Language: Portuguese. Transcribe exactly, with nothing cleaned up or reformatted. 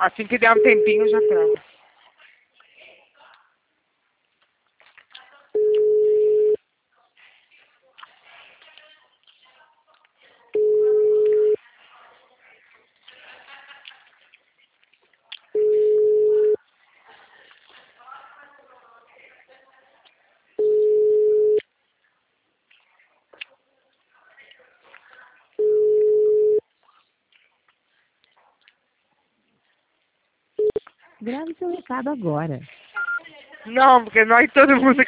Assim que der um tempinho, eu já trago. Grave seu recado agora. Não, porque nós todo mundo